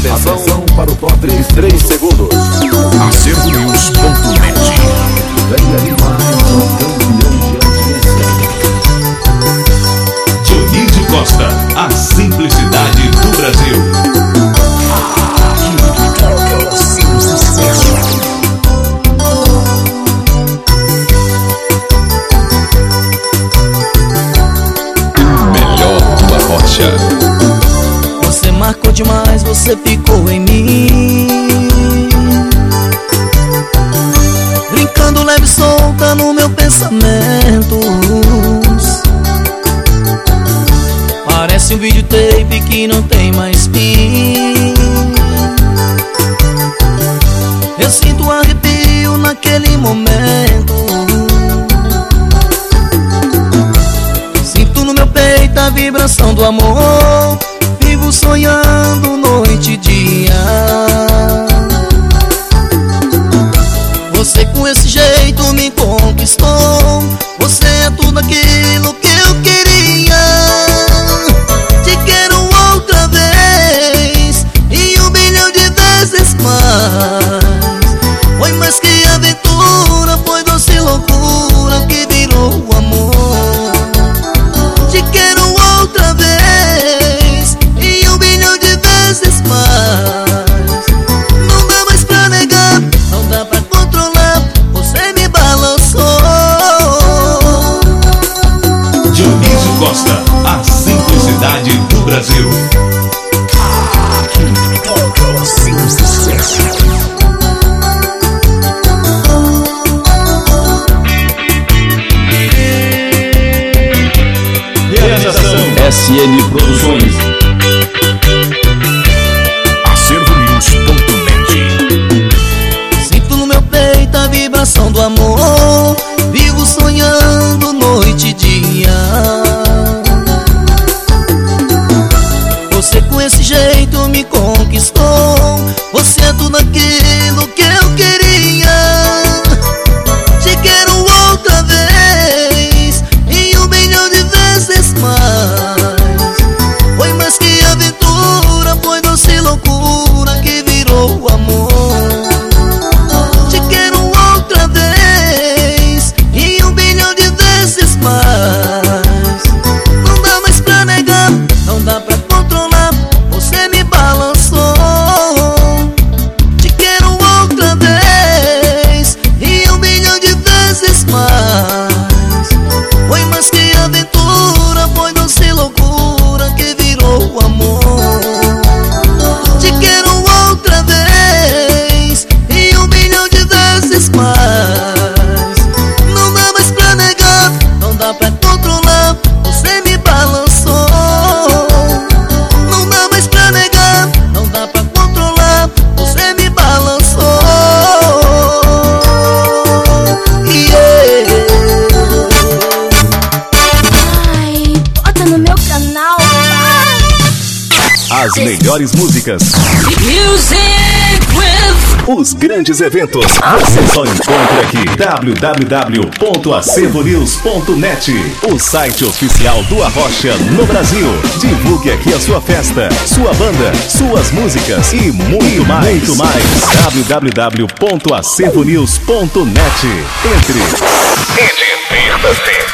Atenção para o top 3 segundos. AcervoNews.net. Vem aí mais um campeão de audiência. Dionísio Costa, a simplicidade do Brasil. Melhor da Rocha. Você marcou demais, você ficou em mim, brincando leve e solta no meu pensamento. Parece um videotape que não tem mais fim. Eu sinto arrepio naquele momento. Sinto no meu peito a vibração do amor. Vivo sonhando noite e dia. Você com esse jeito me conquistou. Você é tudo aquilo que eu queria. Te quero outra vez e 1 bilhão de vezes mais. Foi mais que aventura, foi doce loucura que virou amor. Te quero outra vez e 1 bilhão de vezes mais. Não dá mais pra negar, não dá pra controlar. Você me balançou. Dionísio Costa, a simplicidade do Brasil. Aqui toca o seu sucesso. Realização SN Produções. AcervoNews.net. Sinto no meu peito a vibração do amor. Vivo sonhando noite e dia. Você com esse jeito me conquistou. Você é tudo aquilo que eu queria. Te quero outra vez e 1 bilhão de vezes mais. Foi mais que aventura, foi doce loucura que virou amor. Te quero outra vez e 1 bilhão de vezes mais. Não dá mais pra negar, não dá pra controlar. Você me balançou. Te quero outra vez e 1 bilhão de vezes mais. Foi mais que aventura, foi doce loucura que virou amor. Te quero outra vez e 1 bilhão de vezes mais. Não dá mais pra negar, não dá pra controlar. Você me balançou. Não dá mais pra negar, não dá pra controlar. Você me balançou. Yeah. Ai, bota no meu canal. As melhores músicas, Music with os grandes eventos, você só encontra aqui. www.acervonews.net, o site oficial do Arrocha no Brasil. Divulgue aqui a sua festa, sua banda, suas músicas e muito mais. www.acervonews.net. Entre.